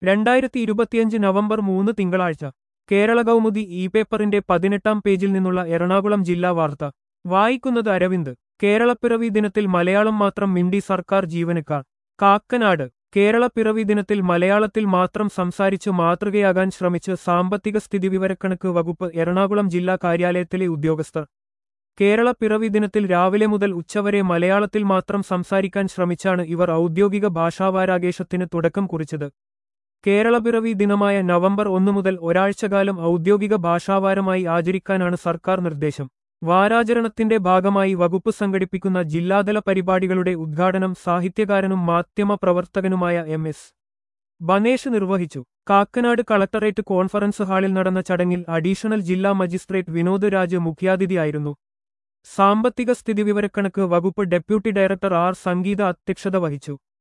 2025 November 3 തിങ്കളാഴ്ച കേരള കൗമുദി പേപ്പറിന്റെ 18-ാം പേജിൽ നിന്നുള്ള എറണാകുളം ജില്ലാ വാർത്ത വായിക്കുന്നത് അരവിന്ദ്. കേരളപ്പിറവി ദിനത്തിൽ മലയാളം മാത്രം മിണ്ടി സർക്കാർ ജീവനക്കാർ. കാക്കനാട്. കേരളപ്പിറവി ദിനത്തിൽ മലയാളത്തിൽ മാത്രം സംസാരിച്ചു മാതൃകയാകാൻ ശ്രമിച്ച് സാമ്പത്തിക സ്ഥിതിവിവരക്കണക്ക് വകുപ്പ് എറണാകുളം ജില്ലാ കാര്യാലയത്തിലെ ഉദ്യോഗസ്ഥർ. കേരളപ്പിറവി ദിനത്തിൽ രാവിലെ മുതൽ ഉച്ചവരെ മലയാളത്തിൽ മാത്രം സംസാരിക്കാൻ ശ്രമിച്ചാണ് ഇവർ ഔദ്യോഗിക ഭാഷാവാരാഘോഷത്തിന് തുടക്കം കുറിച്ചത്. കേരളപ്പിറവി ദിനമായ നവംബർ 1 മുതൽ ഒരാഴ്ചകാലം ഔദ്യോഗിക ഭാഷാവാരമായി ആചരിക്കാനാണ് സർക്കാർ നിർദ്ദേശം. വാരാചരണത്തിന്റെ ഭാഗമായി വകുപ്പ് സംഘടിപ്പിക്കുന്ന ജില്ലാതല പരിപാടികളുടെ ഉദ്ഘാടനം സാഹിത്യകാരനും മാധ്യമപ്രവർത്തകനുമായ എം.എസ്. ബനേഷ് നിർവഹിച്ചു. കാക്കനാട് കളക്ടറേറ്റ് കോൺഫറൻസ് ഹാളിൽ നടന്ന ചടങ്ങിൽ അഡീഷണൽ ജില്ലാ മജിസ്ട്രേറ്റ് വിനോദ് രാജ് മുഖ്യാതിഥിയായിരുന്നു. സാമ്പത്തിക സ്ഥിതിവിവരക്കണക്ക് വകുപ്പ് ഡെപ്യൂട്ടി ഡയറക്ടർ ആർ. സംഗീത അധ്യക്ഷത വഹിച്ചു.